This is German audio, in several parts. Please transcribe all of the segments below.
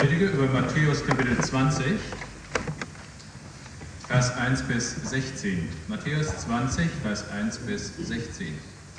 predige über Matthäus Kapitel 20, Vers 1 bis 16. Matthäus 20, Vers 1 bis 16.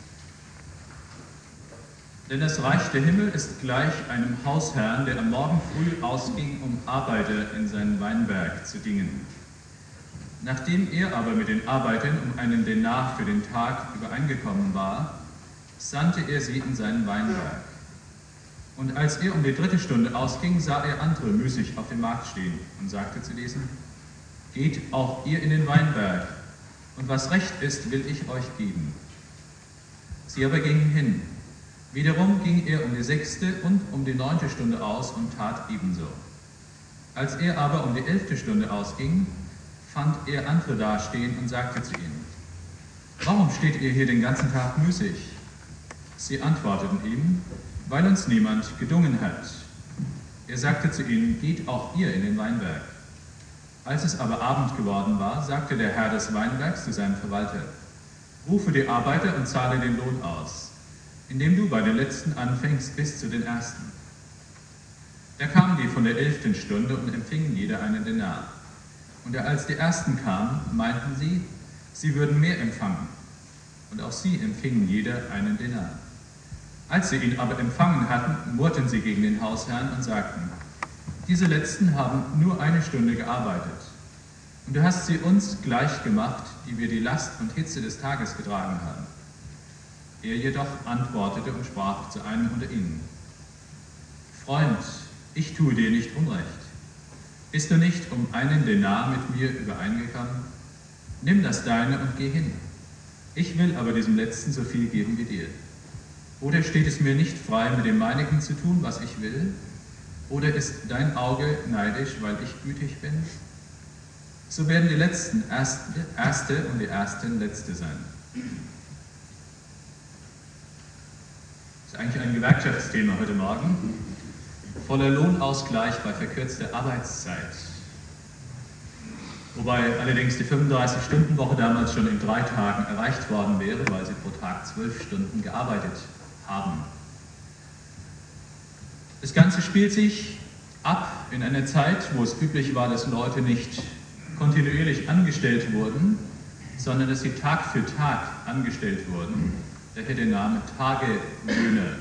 Denn das Reich der Himmel ist gleich einem Hausherrn, der am Morgen früh ausging, um Arbeiter in seinen Weinberg zu dingen. Nachdem er aber mit den Arbeitern um einen Denar für den Tag übereingekommen war, sandte er sie in seinen Weinberg. Und als er um die 3. Stunde ausging, sah er andere müßig auf dem Markt stehen und sagte zu diesen: Geht auch ihr in den Weinberg, und was recht ist, will ich euch geben. Sie aber gingen hin. Wiederum ging er um die 6. und um die 9. Stunde aus und tat ebenso. Als er aber um die 11. Stunde ausging, fand er andere dastehen und sagte zu ihnen: Warum steht ihr hier den ganzen Tag müßig? Sie antworteten ihm: Weil uns niemand gedungen hat. Er sagte zu ihnen: Geht auch ihr in den Weinberg. Als es aber Abend geworden war, sagte der Herr des Weinbergs zu seinem Verwalter: Rufe die Arbeiter und zahle den Lohn aus, indem du bei den Letzten anfängst bis zu den Ersten. Da kamen die von der 11. Stunde und empfingen jeder einen Denar. Und als die Ersten kamen, meinten sie, sie würden mehr empfangen. Und auch sie empfingen jeder einen Denar. Als sie ihn aber empfangen hatten, murrten sie gegen den Hausherrn und sagten: Diese Letzten haben nur 1 Stunde gearbeitet. Und du hast sie uns gleich gemacht, die wir die Last und Hitze des Tages getragen haben. Er jedoch antwortete und sprach zu einem unter ihnen: Freund, ich tue dir nicht Unrecht. Bist du nicht um einen Denar mit mir übereingekommen? Nimm das deine und geh hin. Ich will aber diesem Letzten so viel geben wie dir. Oder steht es mir nicht frei, mit dem meinigen zu tun, was ich will? Oder ist dein Auge neidisch, weil ich gütig bin? So werden die Letzten Erste und die Ersten Letzte sein. Das ist eigentlich ein Gewerkschaftsthema heute Morgen. Voller Lohnausgleich bei verkürzter Arbeitszeit. Wobei allerdings die 35-Stunden-Woche damals schon in 3 Tagen erreicht worden wäre, weil sie pro Tag 12 Stunden gearbeitet haben. Das Ganze spielt sich ab in einer Zeit, wo es üblich war, dass Leute nicht kontinuierlich angestellt wurden, sondern dass sie Tag für Tag angestellt wurden. Daher der Name Tagelöhner.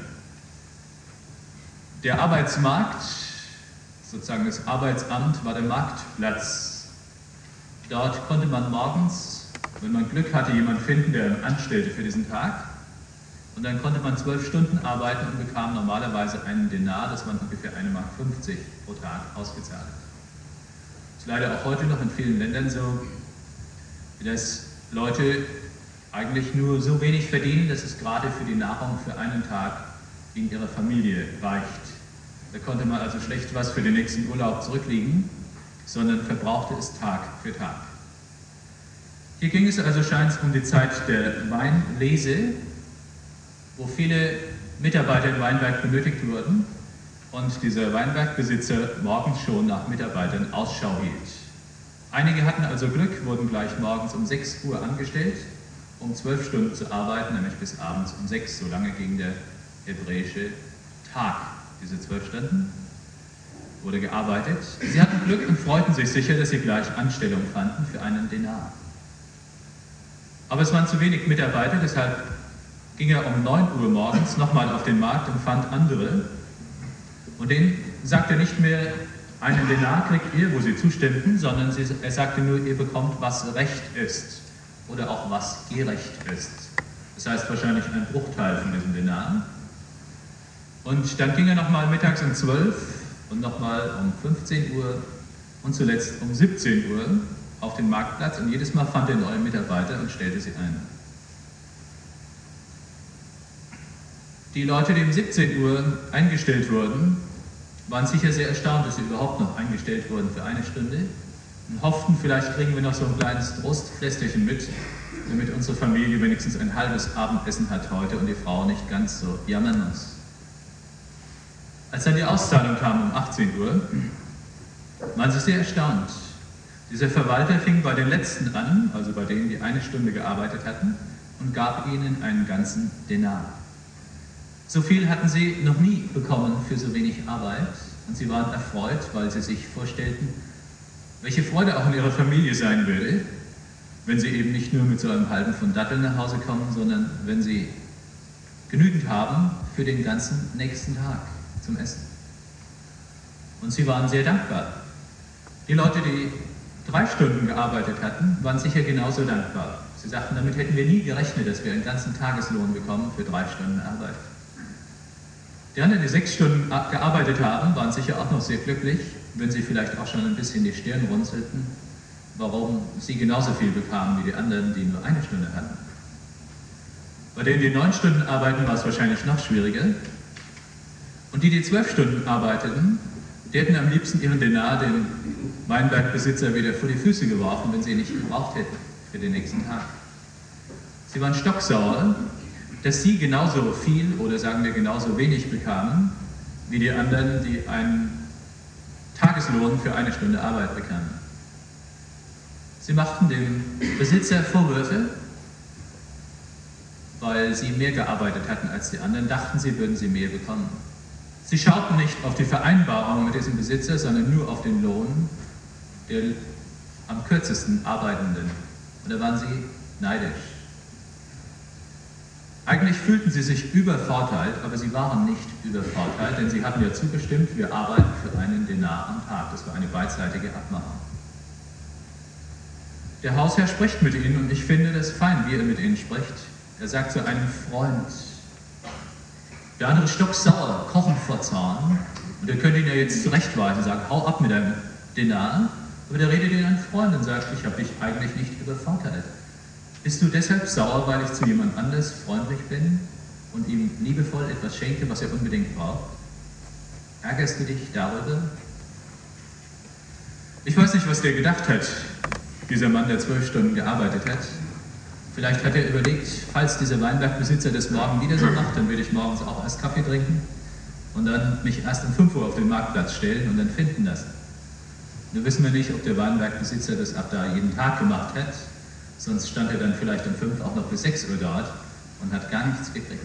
Der Arbeitsmarkt, sozusagen das Arbeitsamt, war der Marktplatz. Dort konnte man morgens, wenn man Glück hatte, jemanden finden, der einen anstellte für diesen Tag. Und dann konnte man 12 Stunden arbeiten und bekam normalerweise einen Denar, das waren ungefähr 1,50 Mark pro Tag ausgezahlt. Das ist leider auch heute noch in vielen Ländern so, dass Leute eigentlich nur so wenig verdienen, dass es gerade für die Nahrung für einen Tag in ihrer Familie reicht. Da konnte man also schlecht was für den nächsten Urlaub zurücklegen, sondern verbrauchte es Tag für Tag. Hier ging es also scheint um die Zeit der Weinlese, wo viele Mitarbeiter im Weinberg benötigt wurden und dieser Weinbergbesitzer morgens schon nach Mitarbeitern Ausschau hielt. Einige hatten also Glück, wurden gleich morgens um 6 Uhr angestellt, um 12 Stunden zu arbeiten, nämlich bis abends um 6, so lange ging der hebräische Tag. Diese 12 Stunden wurde gearbeitet. Sie hatten Glück und freuten sich sicher, dass sie gleich Anstellung fanden für einen Denar. Aber es waren zu wenig Mitarbeiter, deshalb ging er um 9 Uhr morgens nochmal auf den Markt und fand andere. Und denen sagte er nicht mehr, einen Denar kriegt ihr, wo sie zustimmten, sondern er sagte nur, ihr bekommt, was recht ist oder auch was gerecht ist. Das heißt wahrscheinlich ein Bruchteil von diesem Denar. Und dann ging er nochmal mittags um 12 und nochmal um 15 Uhr und zuletzt um 17 Uhr auf den Marktplatz und jedes Mal fand er neue Mitarbeiter und stellte sie ein. Die Leute, die um 17 Uhr eingestellt wurden, waren sicher sehr erstaunt, dass sie überhaupt noch eingestellt wurden für 1 Stunde und hofften, vielleicht kriegen wir noch so ein kleines Trostfläschchen mit, damit unsere Familie wenigstens ein halbes Abendessen hat heute und die Frau nicht ganz so jammern muss. Als dann die Auszahlung kam um 18 Uhr, waren sie sehr erstaunt. Dieser Verwalter fing bei den Letzten an, also bei denen, die 1 Stunde gearbeitet hatten, und gab ihnen einen ganzen Denar. So viel hatten sie noch nie bekommen für so wenig Arbeit. Und sie waren erfreut, weil sie sich vorstellten, welche Freude auch in ihrer Familie sein würde, wenn sie eben nicht nur mit so einem halben Pfund Datteln nach Hause kommen, sondern wenn sie genügend haben für den ganzen nächsten Tag zum Essen. Und sie waren sehr dankbar. Die Leute, die 3 Stunden gearbeitet hatten, waren sicher genauso dankbar. Sie sagten, damit hätten wir nie gerechnet, dass wir einen ganzen Tageslohn bekommen für 3 Stunden Arbeit. Die anderen, die 6 Stunden gearbeitet haben, waren sicher auch noch sehr glücklich, wenn sie vielleicht auch schon ein bisschen die Stirn runzelten, warum sie genauso viel bekamen wie die anderen, die nur 1 Stunde hatten. Bei denen, die 9 Stunden arbeiten, war es wahrscheinlich noch schwieriger. Und die 12 Stunden arbeiteten, die hätten am liebsten ihren Denar dem Weinbergbesitzer wieder vor die Füße geworfen, wenn sie ihn nicht gebraucht hätten für den nächsten Tag. Sie waren stocksauer, dass sie genauso viel oder sagen wir genauso wenig bekamen, wie die anderen, die einen Tageslohn für 1 Stunde Arbeit bekamen. Sie machten dem Besitzer Vorwürfe, weil sie mehr gearbeitet hatten als die anderen, dachten sie, würden sie mehr bekommen. Sie schauten nicht auf die Vereinbarung mit diesem Besitzer, sondern nur auf den Lohn der am kürzesten Arbeitenden. Und da waren sie neidisch. Eigentlich fühlten sie sich übervorteilt, aber sie waren nicht übervorteilt, denn sie hatten ja zugestimmt, wir arbeiten für einen Denar am Tag. Das war eine beidseitige Abmachung. Der Hausherr spricht mit ihnen und ich finde das fein, wie er mit ihnen spricht. Er sagt zu einem Freund, der andere stocksauer, kochend vor Zorn, und er könnte ihn ja jetzt zurechtweisen, sagen, hau ab mit deinem Denar, aber der redet ihn an Freund und sagt, ich habe dich eigentlich nicht übervorteilt. Bist du deshalb sauer, weil ich zu jemand anders freundlich bin und ihm liebevoll etwas schenke, was er unbedingt braucht? Ärgerst du dich darüber? Ich weiß nicht, was der gedacht hat, dieser Mann, der 12 Stunden gearbeitet hat. Vielleicht hat er überlegt, falls dieser Weinbergbesitzer das morgen wieder so macht, dann würde ich morgens auch erst Kaffee trinken und dann mich erst um 5 Uhr auf den Marktplatz stellen und dann finden lassen. Nur wissen wir nicht, ob der Weinbergbesitzer das ab da jeden Tag gemacht hat, sonst stand er dann vielleicht um 5 auch noch bis 6 Uhr dort und hat gar nichts gekriegt.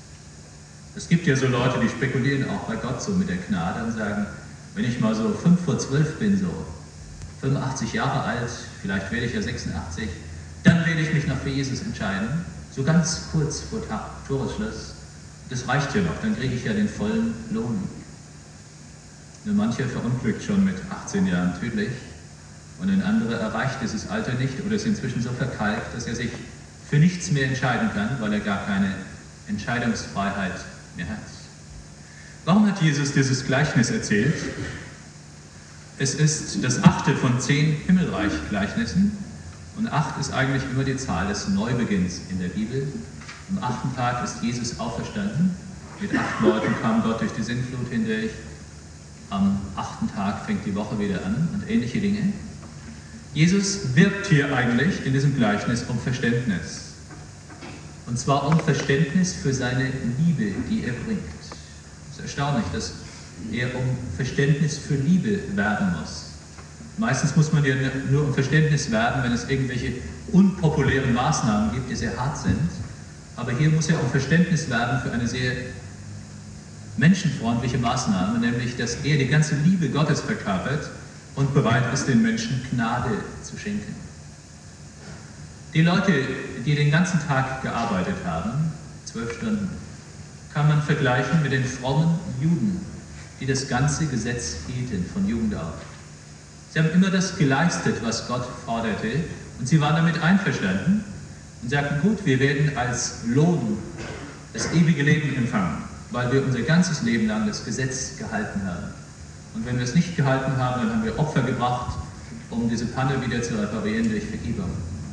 Es gibt ja so Leute, die spekulieren auch bei Gott so mit der Gnade und sagen, wenn ich mal so 5 vor 12 bin, so 85 Jahre alt, vielleicht werde ich ja 86, dann werde ich mich noch für Jesus entscheiden, so ganz kurz vor Toresschluss. Das reicht ja noch, dann kriege ich ja den vollen Lohn. Nur mancher verunglückt schon mit 18 Jahren tödlich und ein anderer erreicht dieses Alter nicht oder ist inzwischen so verkalkt, dass er sich für nichts mehr entscheiden kann, weil er gar keine Entscheidungsfreiheit mehr hat. Warum hat Jesus dieses Gleichnis erzählt? Es ist das 8. von 10 Himmelreich-Gleichnissen und 8 ist eigentlich immer die Zahl des Neubeginns in der Bibel. Am 8. Tag ist Jesus auferstanden. Mit 8 Leuten kam Gott durch die Sintflut hindurch. Am 8. Tag fängt die Woche wieder an und ähnliche Dinge. Jesus wirbt hier eigentlich in diesem Gleichnis um Verständnis. Und zwar um Verständnis für seine Liebe, die er bringt. Es ist erstaunlich, dass er um Verständnis für Liebe werben muss. Meistens muss man ja nur um Verständnis werben, wenn es irgendwelche unpopulären Maßnahmen gibt, die sehr hart sind. Aber hier muss er um Verständnis werben für eine sehr menschenfreundliche Maßnahme, nämlich, dass er die ganze Liebe Gottes verkörpert und bereit ist, den Menschen Gnade zu schenken. Die Leute, die den ganzen Tag gearbeitet haben, 12 Stunden, kann man vergleichen mit den frommen Juden, die das ganze Gesetz hielten, von Jugend auf. Sie haben immer das geleistet, was Gott forderte, und sie waren damit einverstanden und sagten, gut, wir werden als Lohn das ewige Leben empfangen, weil wir unser ganzes Leben lang das Gesetz gehalten haben. Und wenn wir es nicht gehalten haben, dann haben wir Opfer gebracht, um diese Panne wieder zu reparieren durch Vergebung.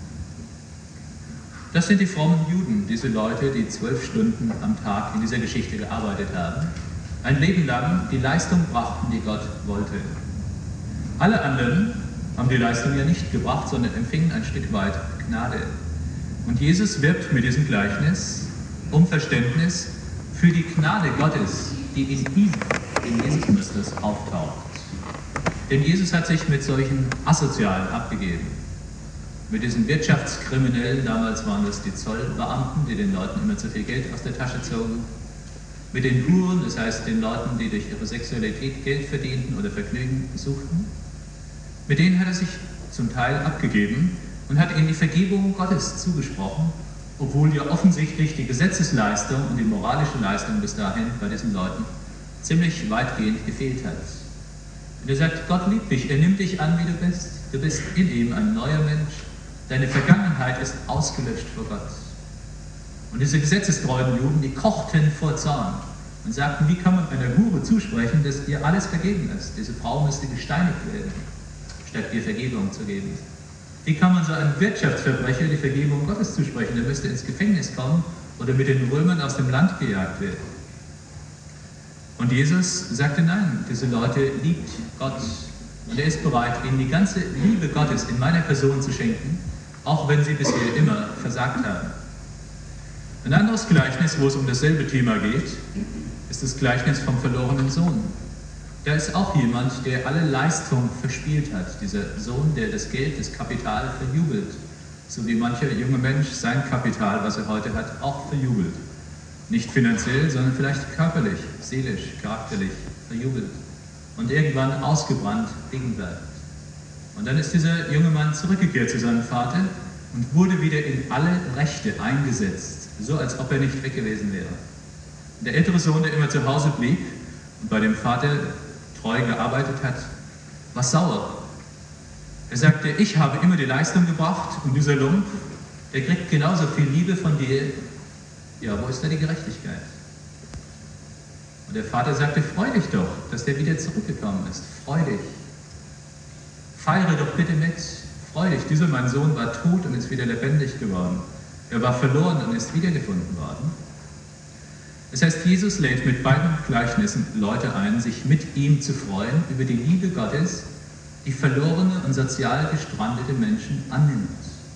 Das sind die frommen Juden, diese Leute, die 12 Stunden am Tag in dieser Geschichte gearbeitet haben, ein Leben lang die Leistung brachten, die Gott wollte. Alle anderen haben die Leistung ja nicht gebracht, sondern empfingen ein Stück weit Gnade. Und Jesus wirbt mit diesem Gleichnis um Verständnis für die Gnade Gottes, die in ihm, in Jesus Christus, auftaucht. Denn Jesus hat sich mit solchen Asozialen abgegeben. Mit diesen Wirtschaftskriminellen, damals waren das die Zollbeamten, die den Leuten immer zu viel Geld aus der Tasche zogen. mit den Huren, das heißt den Leuten, die durch ihre Sexualität Geld verdienten oder Vergnügen suchten. Mit denen hat er sich zum Teil abgegeben und hat ihnen die Vergebung Gottes zugesprochen, obwohl ja offensichtlich die Gesetzesleistung und die moralische Leistung bis dahin bei diesen Leuten ziemlich weitgehend gefehlt hat. Und er sagt, Gott liebt dich, er nimmt dich an, wie du bist in ihm ein neuer Mensch, deine Vergangenheit ist ausgelöscht vor Gott. Und diese gesetzestreuen Juden, die kochten vor Zorn und sagten, wie kann man einer Hure zusprechen, dass ihr alles vergeben ist? Diese Frau müsste gesteinigt werden, statt ihr Vergebung zu geben. Wie kann man so einem Wirtschaftsverbrecher die Vergebung Gottes zusprechen? Der müsste ins Gefängnis kommen oder mit den Römern aus dem Land gejagt werden. Und Jesus sagte, nein, diese Leute liebt Gott. Und er ist bereit, ihnen die ganze Liebe Gottes in meiner Person zu schenken, auch wenn sie bisher immer versagt haben. Ein anderes Gleichnis, wo es um dasselbe Thema geht, ist das Gleichnis vom verlorenen Sohn. Da ist auch jemand, der alle Leistung verspielt hat. Dieser Sohn, der das Geld, das Kapital verjubelt. So wie mancher junge Mensch sein Kapital, was er heute hat, auch verjubelt. Nicht finanziell, sondern vielleicht körperlich, seelisch, charakterlich verjubelt. Und irgendwann ausgebrannt liegen bleibt. Und dann ist dieser junge Mann zurückgekehrt zu seinem Vater und wurde wieder in alle Rechte eingesetzt, so als ob er nicht weg gewesen wäre. Und der ältere Sohn, der immer zu Hause blieb und bei dem Vater treu gearbeitet hat, war sauer. Er sagte, ich habe immer die Leistung gebracht und dieser Lump, der kriegt genauso viel Liebe von dir. Ja, wo ist da die Gerechtigkeit? Und der Vater sagte, freu dich doch, dass der wieder zurückgekommen ist. Freu dich. Feiere doch bitte mit. Freu dich. Dieser mein Sohn war tot und ist wieder lebendig geworden. Er war verloren und ist wiedergefunden worden. Das heißt, Jesus lädt mit beiden Gleichnissen Leute ein, sich mit ihm zu freuen über die Liebe Gottes, die verlorene und sozial gestrandete Menschen annimmt.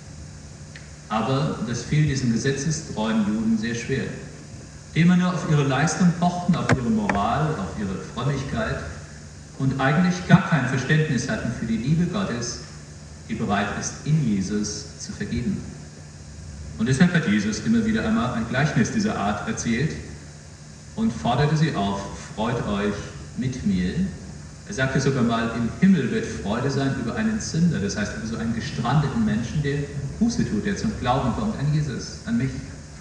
Aber das fiel diesen gesetzestreuen Juden sehr schwer, die immer nur auf ihre Leistung pochten, auf ihre Moral, auf ihre Frömmigkeit und eigentlich gar kein Verständnis hatten für die Liebe Gottes, die bereit ist, in Jesus zu vergeben. Und deshalb hat Jesus immer wieder einmal ein Gleichnis dieser Art erzählt und forderte sie auf, freut euch mit mir. Er sagte sogar mal, im Himmel wird Freude sein über einen Sünder, das heißt über so einen gestrandeten Menschen, der Buße tut, der zum Glauben kommt an Jesus, an mich.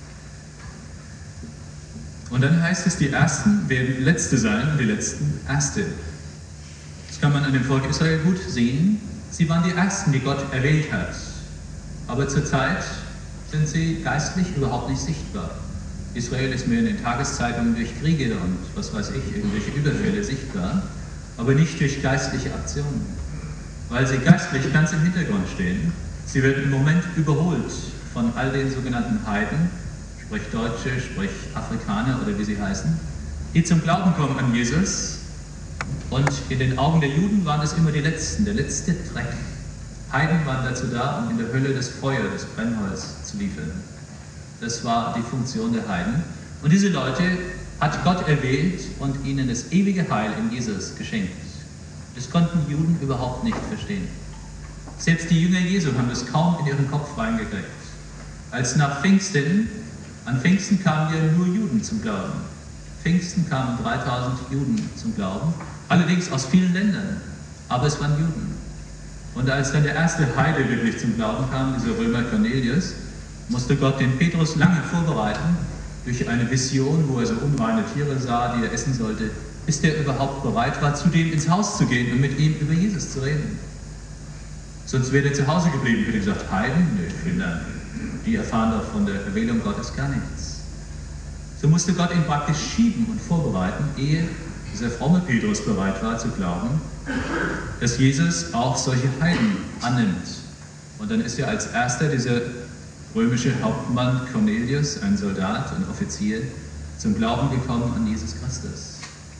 Und dann heißt es, die Ersten werden Letzte sein und die Letzten Erste. Das kann man an dem Volk Israel gut sehen. Sie waren die Ersten, die Gott erwählt hat. Aber zurzeit sind sie geistlich überhaupt nicht sichtbar. Israel ist mehr in den Tageszeitungen durch Kriege und was weiß ich, irgendwelche Überfälle sichtbar, aber nicht durch geistliche Aktionen, weil sie geistlich ganz im Hintergrund stehen. Sie werden im Moment überholt von all den sogenannten Heiden, sprich Deutsche, sprich Afrikaner oder wie sie heißen, die zum Glauben kommen an Jesus. Und in den Augen der Juden waren es immer die Letzten, der letzte Dreck. Heiden waren dazu da, um in der Hölle das Feuer, das Brennholz zu liefern. Das war die Funktion der Heiden. Und diese Leute hat Gott erwählt und ihnen das ewige Heil in Jesus geschenkt. Das konnten die Juden überhaupt nicht verstehen. Selbst die Jünger Jesu haben das kaum in ihren Kopf reingekriegt. Als nach Pfingsten, an Pfingsten kamen ja nur Juden zum Glauben. Pfingsten kamen 3000 Juden zum Glauben, allerdings aus vielen Ländern, aber es waren Juden. Und als dann der erste Heide wirklich zum Glauben kam, dieser Römer Cornelius, musste Gott den Petrus lange vorbereiten, durch eine Vision, wo er so unreine Tiere sah, die er essen sollte, bis der überhaupt bereit war, zu dem ins Haus zu gehen und mit ihm über Jesus zu reden. Sonst wäre er zu Hause geblieben, hätte gesagt, Heiden? Nee, Kinder, die erfahren doch von der Erwählung Gottes gar nichts. So musste Gott ihn praktisch schieben und vorbereiten, ehe dieser fromme Petrus bereit war zu glauben, dass Jesus auch solche Heiden annimmt. Und dann ist er als erster dieser römische Hauptmann Cornelius, ein Soldat und Offizier, zum Glauben gekommen an Jesus Christus.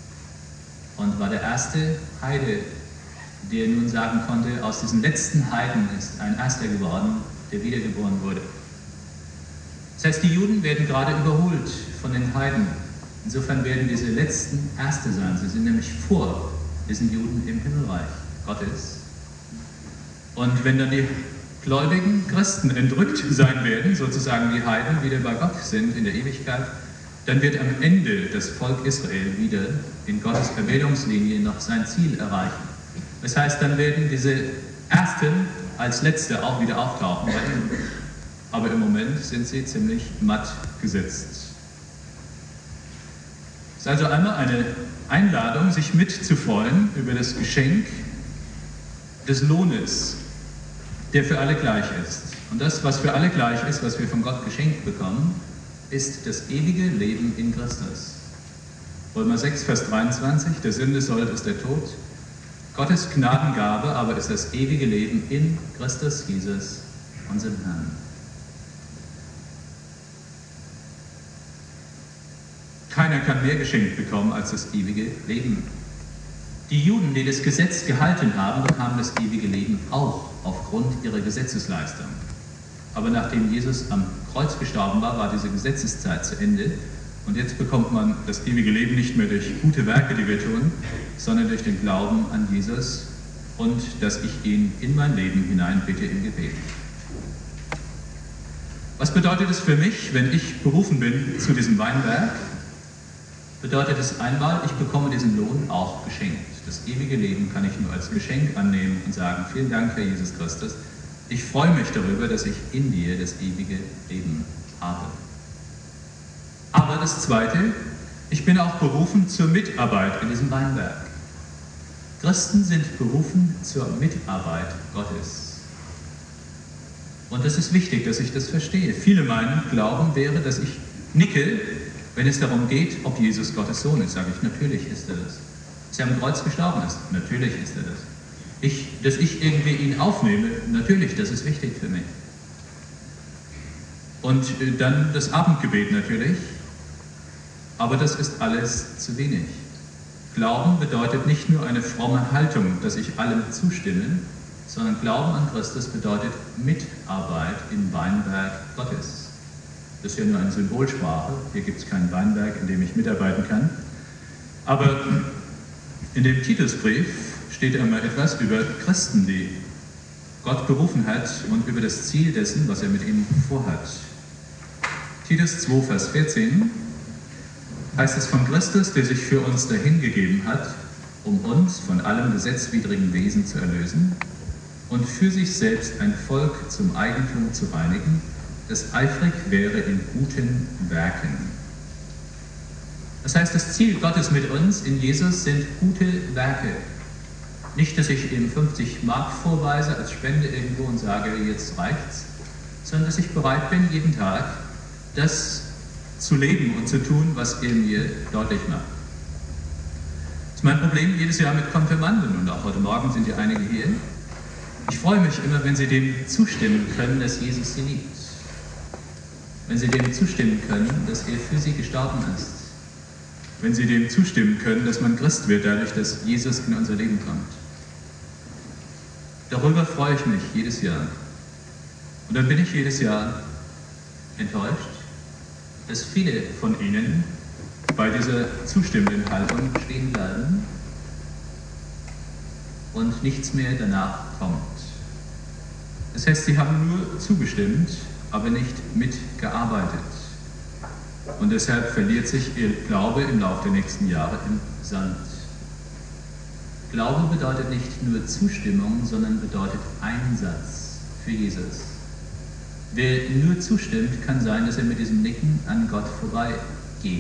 Und war der erste Heide, der nun sagen konnte, aus diesen letzten Heiden ist ein Erster geworden, der wiedergeboren wurde. Das heißt, die Juden werden gerade überholt von den Heiden. Insofern werden diese letzten Erste sein. Sie sind nämlich vor diesen Juden im Himmelreich Gottes. Und wenn dann die gläubigen Christen entrückt sein werden, sozusagen die Heiden wieder bei Gott sind in der Ewigkeit, dann wird am Ende das Volk Israel wieder in Gottes Erwählungslinie noch sein Ziel erreichen. Das heißt, dann werden diese Ersten als Letzte auch wieder auftauchen bei ihm. Aber im Moment sind sie ziemlich matt gesetzt. Es ist also einmal eine Einladung, sich mitzufreuen über das Geschenk des Lohnes, der für alle gleich ist. Und das, was für alle gleich ist, was wir von Gott geschenkt bekommen, ist das ewige Leben in Christus. Römer 6, Vers 23, der Sünde Sold ist der Tod. Gottes Gnadengabe aber ist das ewige Leben in Christus Jesus, unserem Herrn. Keiner kann mehr geschenkt bekommen als das ewige Leben. Die Juden, die das Gesetz gehalten haben, bekamen das ewige Leben auch aufgrund ihrer Gesetzesleistung. Aber nachdem Jesus am Kreuz gestorben war, war diese Gesetzeszeit zu Ende. Und jetzt bekommt man das ewige Leben nicht mehr durch gute Werke, die wir tun, sondern durch den Glauben an Jesus und dass ich ihn in mein Leben hineinbitte im Gebet. Was bedeutet es für mich, wenn ich berufen bin zu diesem Weinberg? Bedeutet es einmal, ich bekomme diesen Lohn auch geschenkt. Das ewige Leben kann ich nur als Geschenk annehmen und sagen, vielen Dank, Herr Jesus Christus. Ich freue mich darüber, dass ich in dir das ewige Leben habe. Aber das Zweite, ich bin auch berufen zur Mitarbeit in diesem Weinberg. Christen sind berufen zur Mitarbeit Gottes. Und es ist wichtig, dass ich das verstehe. Viele meinen, Glauben wäre, dass ich nicke, wenn es darum geht, ob Jesus Gottes Sohn ist. Sage ich, natürlich ist er das. Dass er am Kreuz gestorben ist, natürlich ist er das. Dass ich irgendwie ihn aufnehme, natürlich, das ist wichtig für mich. Und dann das Abendgebet natürlich, aber das ist alles zu wenig. Glauben bedeutet nicht nur eine fromme Haltung, dass ich allem zustimme, sondern Glauben an Christus bedeutet Mitarbeit im Weinberg Gottes. Das ist ja nur eine Symbolsprache, hier gibt es keinen Weinberg, in dem ich mitarbeiten kann. Aber in dem Titusbrief steht einmal etwas über Christen, die Gott berufen hat und über das Ziel dessen, was er mit ihnen vorhat. Titus 2, Vers 14 heißt es von Christus, der sich für uns dahingegeben hat, um uns von allem gesetzwidrigen Wesen zu erlösen und für sich selbst ein Volk zum Eigentum zu reinigen, das eifrig wäre in guten Werken. Das heißt, das Ziel Gottes mit uns in Jesus sind gute Werke. Nicht, dass ich ihm 50 Mark vorweise als Spende irgendwo und sage, jetzt reicht's, sondern dass ich bereit bin, jeden Tag das zu leben und zu tun, was er mir deutlich macht. Das ist mein Problem jedes Jahr mit Konfirmanden und auch heute Morgen sind ja einige hier. Ich freue mich immer, wenn sie dem zustimmen können, dass Jesus sie liebt. Wenn sie dem zustimmen können, dass er für sie gestorben ist. Wenn sie dem zustimmen können, dass man Christ wird, dadurch, dass Jesus in unser Leben kommt. Darüber freue ich mich jedes Jahr. Und dann bin ich jedes Jahr enttäuscht, dass viele von ihnen bei dieser zustimmenden Haltung stehen bleiben und nichts mehr danach kommt. Das heißt, sie haben nur zugestimmt, aber nicht mitgearbeitet. Und deshalb verliert sich ihr Glaube im Laufe der nächsten Jahre im Sand. Glaube bedeutet nicht nur Zustimmung, sondern bedeutet Einsatz für Jesus. Wer nur zustimmt, kann sein, dass er mit diesem Nicken an Gott vorbeigeht.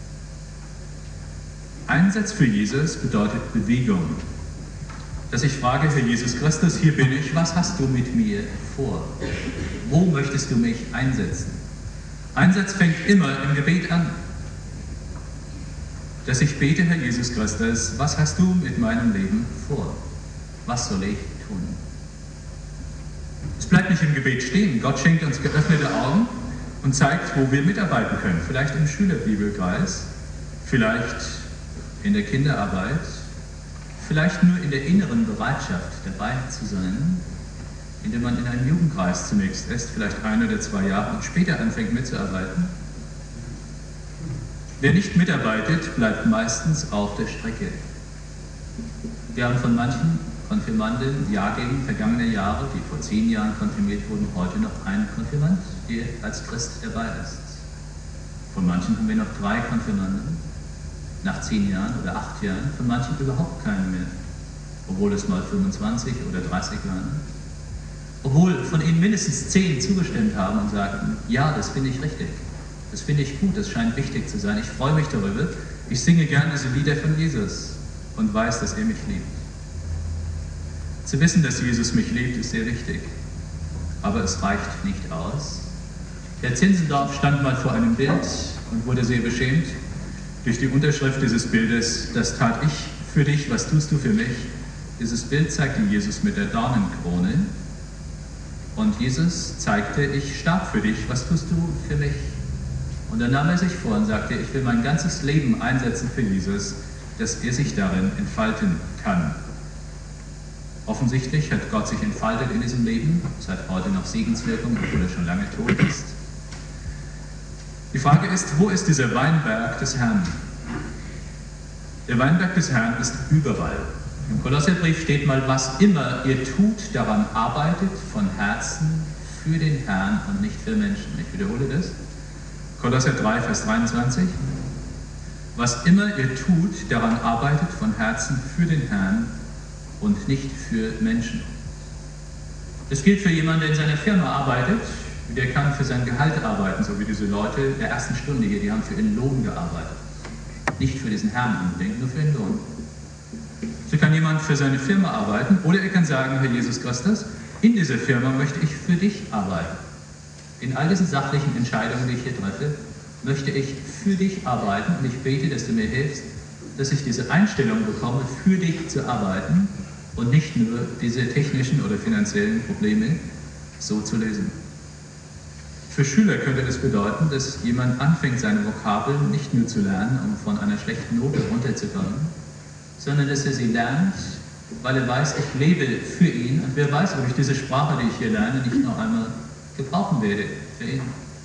Einsatz für Jesus bedeutet Bewegung. Dass ich frage, Herr Jesus Christus, hier bin ich, was hast du mit mir vor? Wo möchtest du mich einsetzen? Einsatz fängt immer im Gebet an. Dass ich bete, Herr Jesus Christus, was hast du mit meinem Leben vor? Was soll ich tun? Es bleibt nicht im Gebet stehen. Gott schenkt uns geöffnete Augen und zeigt, wo wir mitarbeiten können. Vielleicht im Schülerbibelkreis, vielleicht in der Kinderarbeit, vielleicht nur in der inneren Bereitschaft dabei zu sein, indem man in einem Jugendkreis zunächst ist, vielleicht 1 oder 2 Jahre und später anfängt mitzuarbeiten. Wer nicht mitarbeitet, bleibt meistens auf der Strecke. Wir haben von manchen Konfirmanden Jahrgängen vergangener Jahre, die vor 10 Jahren konfirmiert wurden, heute noch einen Konfirmand, der als Christ dabei ist. Von manchen haben wir noch 3 Konfirmanden, nach 10 Jahren oder 8 Jahren, von manchen überhaupt keinen mehr, obwohl es mal 25 oder 30 waren. Obwohl von ihnen mindestens 10 zugestimmt haben und sagten, ja, das finde ich richtig, das finde ich gut, das scheint wichtig zu sein, ich freue mich darüber, ich singe gerne diese Lieder von Jesus und weiß, dass er mich liebt. Zu wissen, dass Jesus mich liebt, ist sehr wichtig, aber es reicht nicht aus. Herr Zinzendorf stand mal vor einem Bild und wurde sehr beschämt durch die Unterschrift dieses Bildes, das tat ich für dich, was tust du für mich? Dieses Bild zeigte Jesus mit der Dornenkrone und Jesus zeigte, ich starb für dich, was tust du für mich? Und dann nahm er sich vor und sagte, ich will mein ganzes Leben einsetzen für Jesus, dass er sich darin entfalten kann. Offensichtlich hat Gott sich entfaltet in diesem Leben, es hat heute noch Segenswirkung, obwohl er schon lange tot ist. Die Frage ist, wo ist dieser Weinberg des Herrn? Der Weinberg des Herrn ist überall. Im Kolosserbrief steht mal, was immer ihr tut, daran arbeitet von Herzen für den Herrn und nicht für Menschen. Ich wiederhole das. Kolosser 3, Vers 23. Was immer ihr tut, daran arbeitet von Herzen für den Herrn und nicht für Menschen. Das gilt für jemanden, der in seiner Firma arbeitet. Der kann für sein Gehalt arbeiten, so wie diese Leute der ersten Stunde hier, die haben für ihren Lohn gearbeitet. Nicht für diesen Herrn unbedingt, nur für den Lohn. So kann jemand für seine Firma arbeiten oder er kann sagen, Herr Jesus Christus, in dieser Firma möchte ich für dich arbeiten. In all diesen sachlichen Entscheidungen, die ich hier treffe, möchte ich für dich arbeiten und ich bete, dass du mir hilfst, dass ich diese Einstellung bekomme, für dich zu arbeiten und nicht nur diese technischen oder finanziellen Probleme so zu lösen. Für Schüler könnte das bedeuten, dass jemand anfängt, seine Vokabeln nicht nur zu lernen, um von einer schlechten Note runterzukommen, sondern dass er sie lernt, weil er weiß, ich lebe für ihn und wer weiß, ob ich diese Sprache, die ich hier lerne, nicht noch einmal gebrauchen werde für ihn.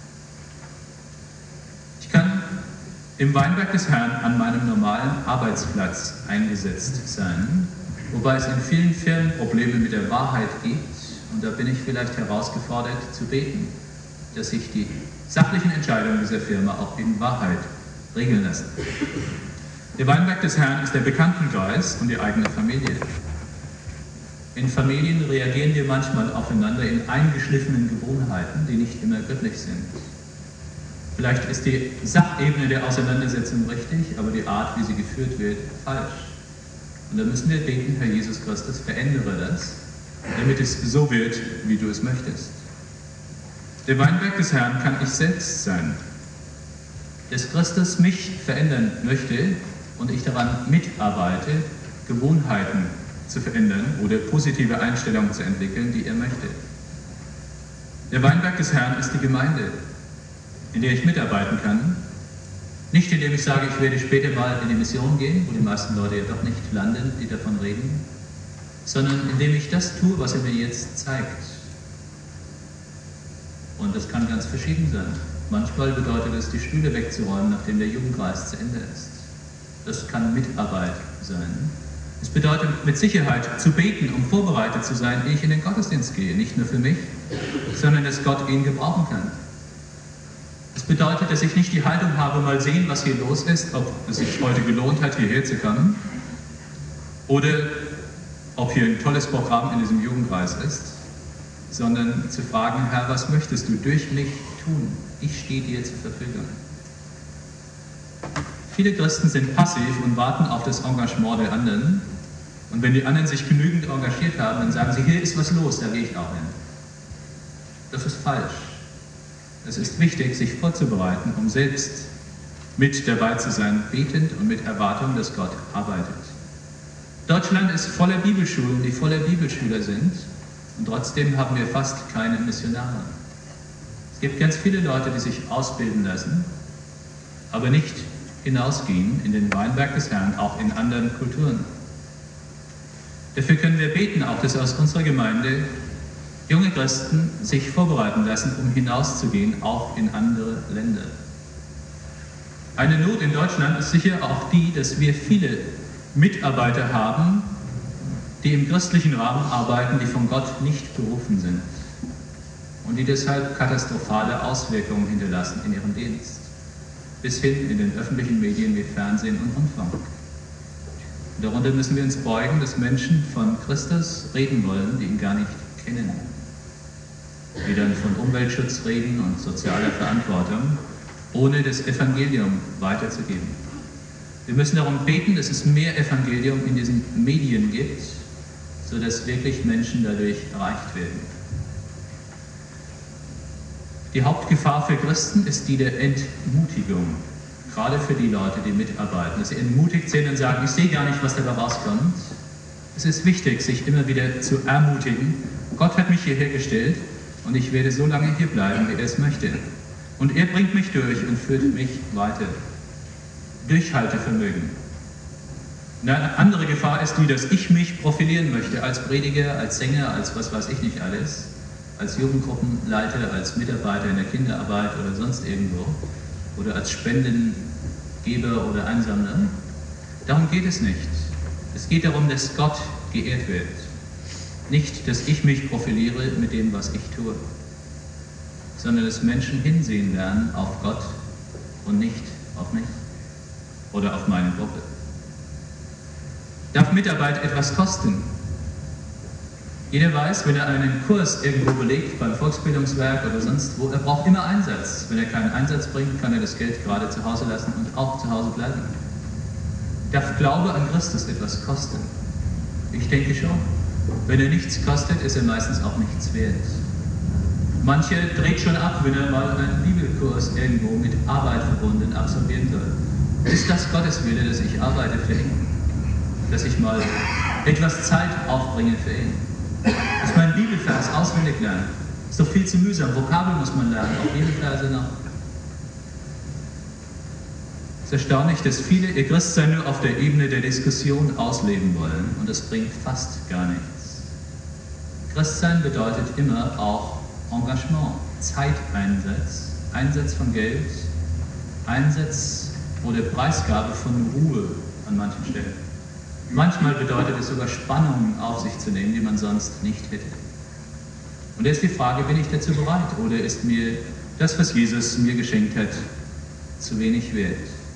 Ich kann im Weinberg des Herrn an meinem normalen Arbeitsplatz eingesetzt sein, wobei es in vielen Firmen Probleme mit der Wahrheit gibt und da bin ich vielleicht herausgefordert zu beten, dass sich die sachlichen Entscheidungen dieser Firma auch in Wahrheit regeln lassen. Der Weinberg des Herrn ist der Bekanntenkreis und die eigene Familie. In Familien reagieren wir manchmal aufeinander in eingeschliffenen Gewohnheiten, die nicht immer göttlich sind. Vielleicht ist die Sachebene der Auseinandersetzung richtig, aber die Art, wie sie geführt wird, falsch. Und da müssen wir beten, Herr Jesus Christus, verändere das, damit es so wird, wie du es möchtest. Der Weinberg des Herrn kann ich selbst sein. Dass Christus mich verändern möchte und ich daran mitarbeite, Gewohnheiten zu verändern oder positive Einstellungen zu entwickeln, die er möchte. Der Weinberg des Herrn ist die Gemeinde, in der ich mitarbeiten kann. Nicht indem ich sage, ich werde später mal in die Mission gehen, wo die meisten Leute ja doch nicht landen, die davon reden, sondern indem ich das tue, was er mir jetzt zeigt. Und das kann ganz verschieden sein. Manchmal bedeutet es, die Stühle wegzuräumen, nachdem der Jugendkreis zu Ende ist. Das kann Mitarbeit sein. Es bedeutet mit Sicherheit zu beten, um vorbereitet zu sein, ehe ich in den Gottesdienst gehe. Nicht nur für mich, sondern dass Gott ihn gebrauchen kann. Es bedeutet, dass ich nicht die Haltung habe, mal sehen, was hier los ist, ob es sich heute gelohnt hat, hierher zu kommen oder ob hier ein tolles Programm in diesem Jugendkreis ist, sondern zu fragen, Herr, was möchtest du durch mich tun? Ich stehe dir zur Verfügung. Viele Christen sind passiv und warten auf das Engagement der anderen. Und wenn die anderen sich genügend engagiert haben, dann sagen sie, hier ist was los, da gehe ich auch hin. Das ist falsch. Es ist wichtig, sich vorzubereiten, um selbst mit dabei zu sein, betend und mit Erwartung, dass Gott arbeitet. Deutschland ist voller Bibelschulen, die voller Bibelschüler sind. Und trotzdem haben wir fast keine Missionare. Es gibt ganz viele Leute, die sich ausbilden lassen, aber nicht hinausgehen in den Weinberg des Herrn, auch in anderen Kulturen. Dafür können wir beten, auch dass aus unserer Gemeinde junge Christen sich vorbereiten lassen, um hinauszugehen, auch in andere Länder. Eine Not in Deutschland ist sicher auch die, dass wir viele Mitarbeiter haben, die im christlichen Rahmen arbeiten, die von Gott nicht berufen sind und die deshalb katastrophale Auswirkungen hinterlassen in ihrem Dienst. bis hin in den öffentlichen Medien wie Fernsehen und Rundfunk. Und darunter müssen wir uns beugen, dass Menschen von Christus reden wollen, die ihn gar nicht kennen. Die dann von Umweltschutz reden und sozialer Verantwortung, ohne das Evangelium weiterzugeben. Wir müssen darum beten, dass es mehr Evangelium in diesen Medien gibt, sodass wirklich Menschen dadurch erreicht werden. Die Hauptgefahr für Christen ist die der Entmutigung, gerade für die Leute, die mitarbeiten, dass sie entmutigt sind und sagen, ich sehe gar nicht, was dabei rauskommt. Es ist wichtig, sich immer wieder zu ermutigen. Gott hat mich hierher gestellt und ich werde so lange hier bleiben, wie er es möchte. Und er bringt mich durch und führt mich weiter. Durchhaltevermögen. Eine andere Gefahr ist die, dass ich mich profilieren möchte als Prediger, als Sänger, als was weiß ich nicht alles, als Jugendgruppenleiter, als Mitarbeiter in der Kinderarbeit oder sonst irgendwo oder als Spendengeber oder Einsammler. Darum geht es nicht. Es geht darum, dass Gott geehrt wird. Nicht, dass ich mich profiliere mit dem, was ich tue, sondern dass Menschen hinsehen lernen auf Gott und nicht auf mich oder auf meine Gruppe. Darf Mitarbeit etwas kosten? Jeder weiß, wenn er einen Kurs irgendwo belegt, beim Volksbildungswerk oder sonst wo, er braucht immer Einsatz. Wenn er keinen Einsatz bringt, kann er das Geld gerade zu Hause lassen und auch zu Hause bleiben. Darf Glaube an Christus etwas kosten? Ich denke schon. Wenn er nichts kostet, ist er meistens auch nichts wert. Manche dreht schon ab, wenn er mal einen Bibelkurs irgendwo mit Arbeit verbunden absolvieren soll. Ist das Gottes Wille, dass ich arbeite für ihn? Dass ich mal etwas Zeit aufbringe für ihn? Dass man einen Bibelvers auswendig lernt? Ist doch viel zu mühsam. Vokabeln muss man lernen, auch Bibelverse noch. Es ist erstaunlich, dass viele ihr Christsein nur auf der Ebene der Diskussion ausleben wollen und das bringt fast gar nichts. Christsein bedeutet immer auch Engagement, Zeiteinsatz, Einsatz von Geld, Einsatz oder Preisgabe von Ruhe an manchen Stellen. Manchmal bedeutet es sogar Spannungen auf sich zu nehmen, die man sonst nicht hätte. Und da ist die Frage, bin ich dazu bereit oder ist mir das, was Jesus mir geschenkt hat, zu wenig wert?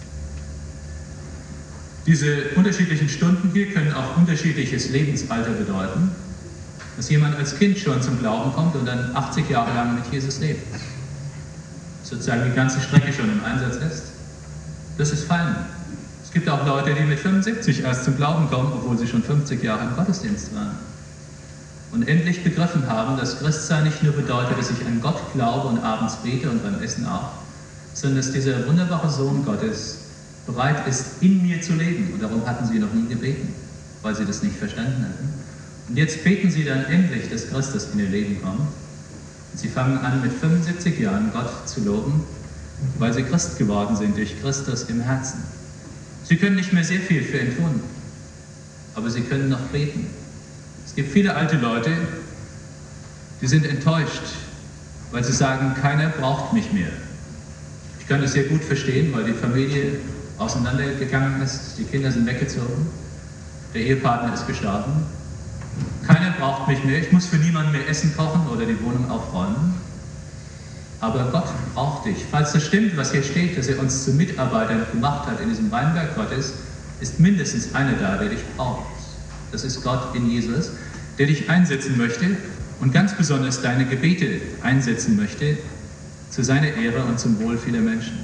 Diese unterschiedlichen Stunden hier können auch unterschiedliches Lebensalter bedeuten, dass jemand als Kind schon zum Glauben kommt und dann 80 Jahre lang mit Jesus lebt. Sozusagen die ganze Strecke schon im Einsatz ist. Das ist fein. Es gibt auch Leute, die mit 75 erst zum Glauben kommen, obwohl sie schon 50 Jahre im Gottesdienst waren. Und endlich begriffen haben, dass Christsein nicht nur bedeutet, dass ich an Gott glaube und abends bete und beim Essen auch, sondern dass dieser wunderbare Sohn Gottes bereit ist, in mir zu leben. Und darum hatten sie noch nie gebeten, weil sie das nicht verstanden hatten. Und jetzt beten sie dann endlich, dass Christus in ihr Leben kommt. Und sie fangen an, mit 75 Jahren Gott zu loben, weil sie Christ geworden sind durch Christus im Herzen. Sie können nicht mehr sehr viel für ihn tun, aber sie können noch beten. Es gibt viele alte Leute, die sind enttäuscht, weil sie sagen, keiner braucht mich mehr. Ich kann das sehr gut verstehen, weil die Familie auseinandergegangen ist, die Kinder sind weggezogen, der Ehepartner ist gestorben. Keiner braucht mich mehr, ich muss für niemanden mehr Essen kochen oder die Wohnung aufräumen. Aber Gott braucht dich. Falls das stimmt, was hier steht, dass er uns zu Mitarbeitern gemacht hat in diesem Weinberg Gottes, ist mindestens einer da, der dich braucht. Das ist Gott in Jesus, der dich einsetzen möchte und ganz besonders deine Gebete einsetzen möchte zu seiner Ehre und zum Wohl vieler Menschen.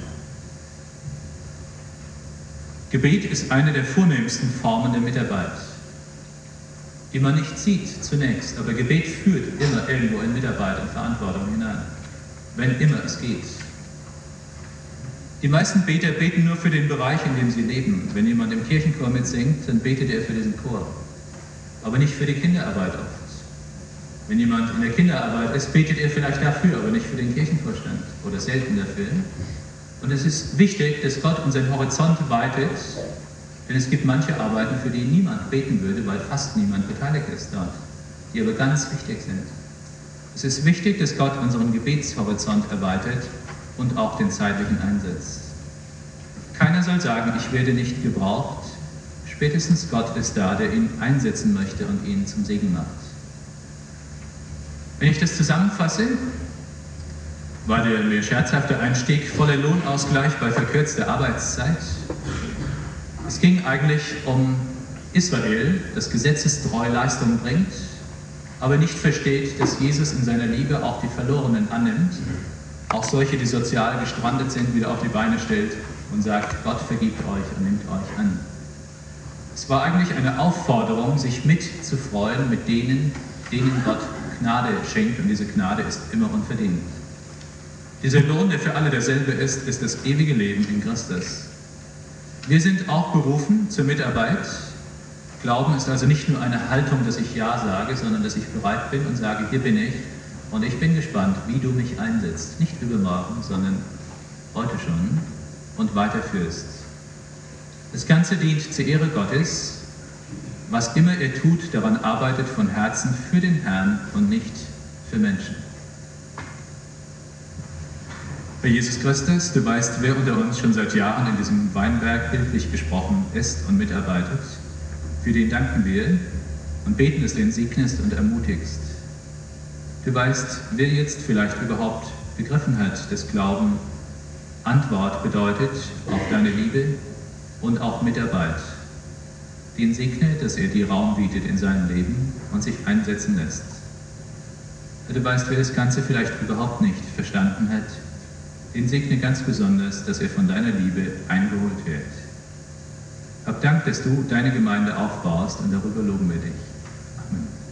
Gebet ist eine der vornehmsten Formen der Mitarbeit, die man nicht sieht zunächst, aber Gebet führt immer irgendwo in Mitarbeit und Verantwortung hinein, wenn immer es geht. Die meisten Beter beten nur für den Bereich, in dem sie leben. Wenn jemand im Kirchenchor mitsingt, dann betet er für diesen Chor, aber nicht für die Kinderarbeit oft. Wenn jemand in der Kinderarbeit ist, betet er vielleicht dafür, aber nicht für den Kirchenvorstand oder selten dafür. Und es ist wichtig, dass Gott unseren Horizont weitet, denn es gibt manche Arbeiten, für die niemand beten würde, weil fast niemand beteiligt ist dort, die aber ganz wichtig sind. Es ist wichtig, dass Gott unseren Gebetshorizont erweitert und auch den zeitlichen Einsatz. Keiner soll sagen, ich werde nicht gebraucht. Spätestens Gott ist da, der ihn einsetzen möchte und ihn zum Segen macht. Wenn ich das zusammenfasse, War der mehr scherzhafte Einstieg voller Lohnausgleich bei verkürzter Arbeitszeit? Es ging eigentlich um Israel, das gesetzestreu Leistung bringt, aber nicht versteht, dass Jesus in seiner Liebe auch die Verlorenen annimmt, auch solche, die sozial gestrandet sind, wieder auf die Beine stellt und sagt, Gott vergibt euch und nimmt euch an. Es war eigentlich eine Aufforderung, sich mitzufreuen mit denen Gott Gnade schenkt, und diese Gnade ist immer unverdient. Dieser Lohn, der für alle derselbe ist das ewige Leben in Christus. Wir sind auch berufen zur Mitarbeit. Glauben ist also nicht nur eine Haltung, dass ich Ja sage, sondern dass ich bereit bin und sage, hier bin ich und ich bin gespannt, wie du mich einsetzt. Nicht übermorgen, sondern heute schon und weiterführst. Das Ganze dient zur Ehre Gottes. Was immer er tut, daran arbeitet von Herzen für den Herrn und nicht für Menschen. Herr Jesus Christus, du weißt, wer unter uns schon seit Jahren in diesem Weinberg bildlich gesprochen ist und mitarbeitet. Für den danken wir und beten, dass du ihn segnest und ermutigst. Du weißt, wer jetzt vielleicht überhaupt begriffen hat, dass Glauben Antwort bedeutet auf deine Liebe und auch Mitarbeit. Den segne, dass er dir Raum bietet in seinem Leben und sich einsetzen lässt. Du weißt, wer das Ganze vielleicht überhaupt nicht verstanden hat, den segne ganz besonders, dass er von deiner Liebe eingeholt wird. Hab Dank, dass du deine Gemeinde aufbaust, und darüber loben wir dich. Amen.